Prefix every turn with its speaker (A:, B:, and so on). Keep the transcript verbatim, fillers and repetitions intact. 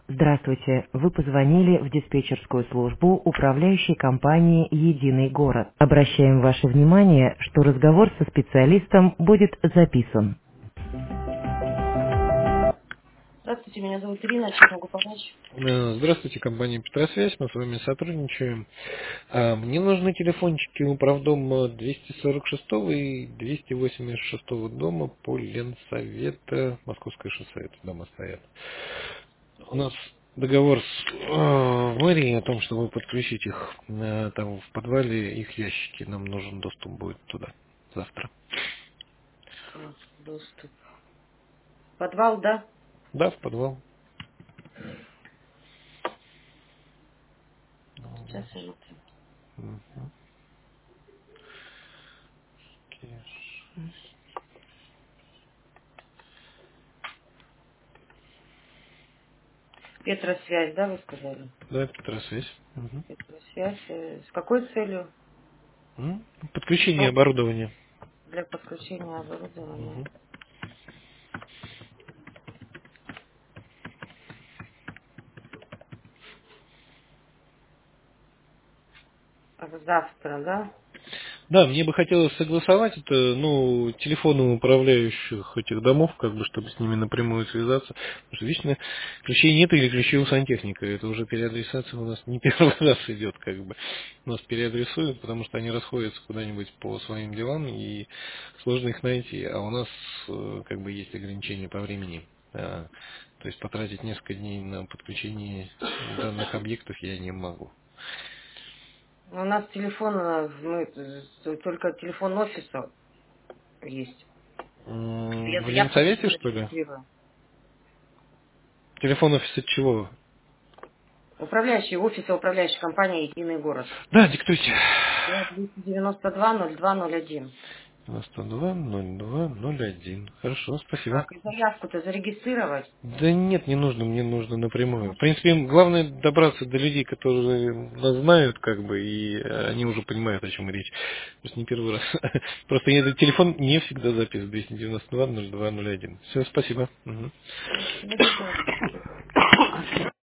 A: Здравствуйте, вы позвонили в диспетчерскую службу управляющей компании «Единый город». Обращаем ваше внимание, что разговор со специалистом будет записан. Здравствуйте, меня зовут Ирина, чем могу помочь?
B: Э, Здравствуйте, компания Петросвязь, мы с вами сотрудничаем. А, Мне нужны телефончики управдома двести сорок шестого и двести восемьдесят шестого дома по Ленсовета, Московское шоссе, это дома стоят. У нас договор с э, мэрией о том, чтобы подключить их э, там в подвале, их ящики, нам нужен доступ будет туда завтра.
A: Так, доступ. Подвал, да?
B: Да, в подвал.
A: Сейчас я смотрю.
B: Мгм.
A: Петросвязь, да, вы сказали?
B: Да, Петросвязь. Мгм.
A: Петросвязь. э, С какой целью?
B: М? Подключение
A: Ну,
B: оборудования.
A: для подключения оборудования.
B: Мгм.
A: А завтра, да?
B: Да, мне бы хотелось согласовать это, ну, телефоны управляющих этих домов, как бы, чтобы с ними напрямую связаться. Потому что вечно ключей нет или ключей у сантехника. Это уже переадресация у нас не первый раз идет, как бы. Нас переадресуют, потому что они расходятся куда-нибудь по своим делам, и сложно их найти. А у нас, э, как бы, есть ограничения по времени. А, То есть потратить несколько дней на подключение данных объектов я не могу.
A: У нас телефон, э, мы, э, только телефон офиса есть.
B: М,
A: Я
B: В
A: заявку сейчас
B: Ленсовете, что ли?
A: зарегистрирую.
B: Телефон офиса чего?
A: Управляющий офиса управляющей компании «Единый город».
B: Да, диктуйте.
A: двести девяносто два ноль два ноль один.
B: девяносто два ноль два ноль один. Хорошо, спасибо.
A: Так, и заявку-то зарегистрировать?
B: Да нет, не нужно, мне нужно напрямую. В принципе, им главное добраться до людей, которые нас знают, как бы, и э, они уже понимают, о чем речь. Просто не первый раз. Просто этот телефон не всегда записан. двести девяносто два ноль два ноль один. Все, спасибо. Мгм.
A: Всего доброго.